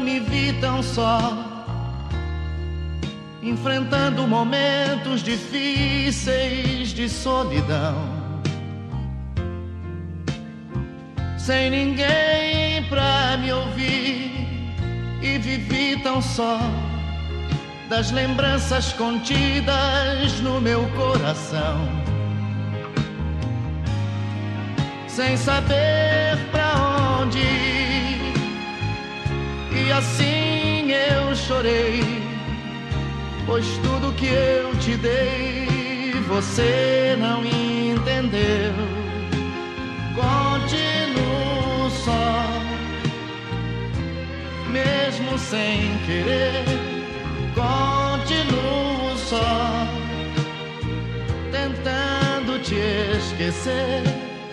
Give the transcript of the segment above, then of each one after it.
me vi tão só, enfrentando momentos difíceis de solidão, sem ninguém pra me ouvir, e vivi tão só das lembranças contidas no meu coração, sem saber pra onde ir. E assim eu chorei, pois tudo que eu te dei você não entendeu. Continuo só, mesmo sem querer. Continuo só, tentando te esquecer,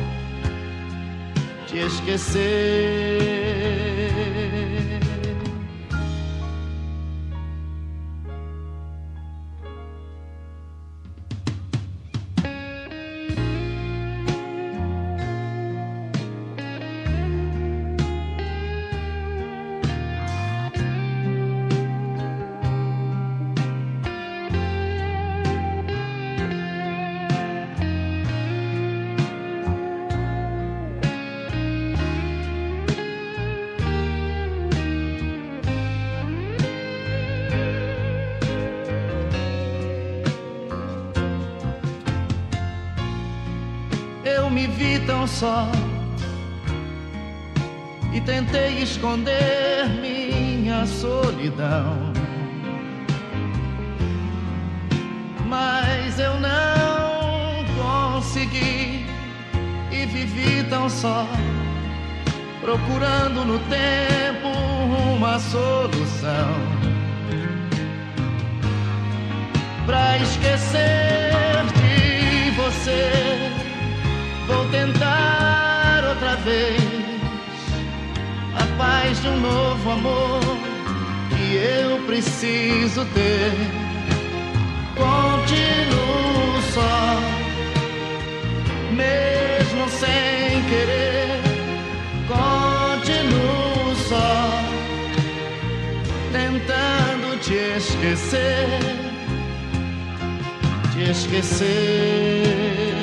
te esquecer. Eu me vi tão só e tentei esconder minha solidão, mas eu não consegui e vivi tão só, procurando no tempo uma solução pra esquecer de você. Vou tentar outra vez a paz de um novo amor que eu preciso ter. Continuo só, mesmo sem querer. Continuo só, tentando te esquecer, te esquecer.